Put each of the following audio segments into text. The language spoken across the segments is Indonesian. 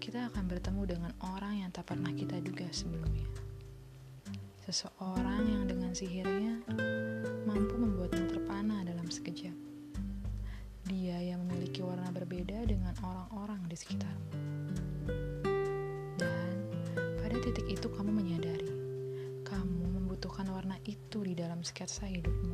kita akan bertemu dengan orang yang tak pernah kita duga sebelumnya. Seseorang yang dengan sihirnya mampu membuatmu terpana dalam sekejap. Dia yang memiliki warna berbeda dengan orang-orang di sekitarmu. Dan pada titik itu kamu menyadari, kamu membutuhkan warna itu di dalam sketsa hidupmu.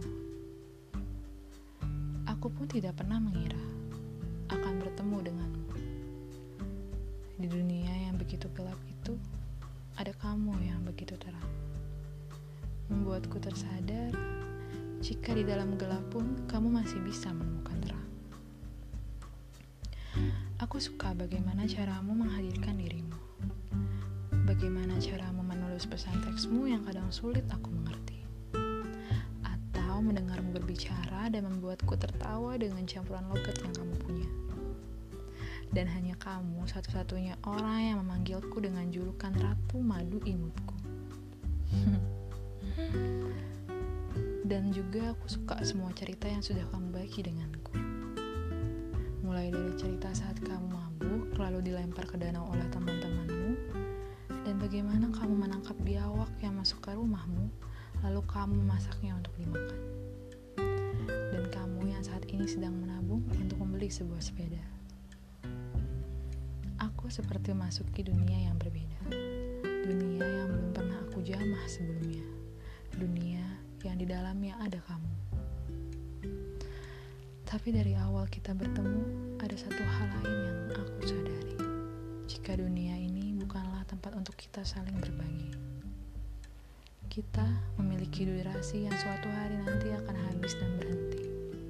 Aku pun tidak pernah mengira akan bertemu denganmu. Di dunia yang begitu gelap itu, ada kamu yang begitu terang. Membuatku tersadar, jika di dalam gelap pun kamu masih bisa menemukan terang. Aku suka bagaimana caramu menghadirkan dirimu. Bagaimana caramu menulis pesan teksmu yang kadang sulit aku mengerti. Atau mendengarmu berbicara dan membuatku tertawa dengan campuran logat yang kamu punya. Dan hanya kamu satu-satunya orang yang memanggilku dengan julukan Ratu Madu Imutku. Dan juga aku suka semua cerita yang sudah kamu bagi denganku. Mulai dari cerita saat kamu mabuk lalu dilempar ke danau oleh teman-temanmu, dan bagaimana kamu menangkap biawak yang masuk ke rumahmu lalu kamu memasaknya untuk dimakan. Dan kamu yang saat ini sedang menabung untuk membeli sebuah sepeda. Aku seperti memasuki dunia yang berbeda. Dunia yang belum pernah aku jamah sebelumnya. Dunia yang di dalamnya ada kamu. Tapi dari awal kita bertemu, ada satu hal lain yang aku sadari. Jika dunia ini bukanlah tempat untuk kita saling berbagi. Kita memiliki durasi yang suatu hari nanti akan habis dan berhenti.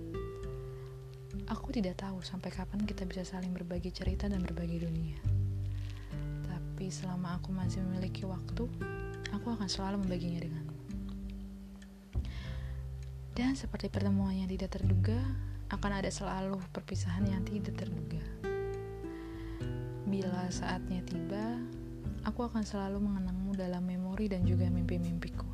Aku tidak tahu sampai kapan kita bisa saling berbagi cerita dan berbagi dunia. Tapi selama aku masih memiliki waktu, aku akan selalu membaginya denganmu. Dan seperti pertemuan yang tidak terduga, akan ada selalu perpisahan yang tidak terduga. Bila saatnya tiba, aku akan selalu mengenangmu dalam memori dan juga mimpi-mimpiku.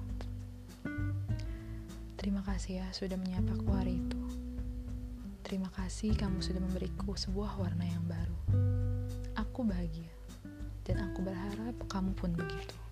Terima kasih ya sudah menyapaku hari itu. Terima kasih kamu sudah memberiku sebuah warna yang baru. Aku bahagia, dan aku berharap kamu pun begitu.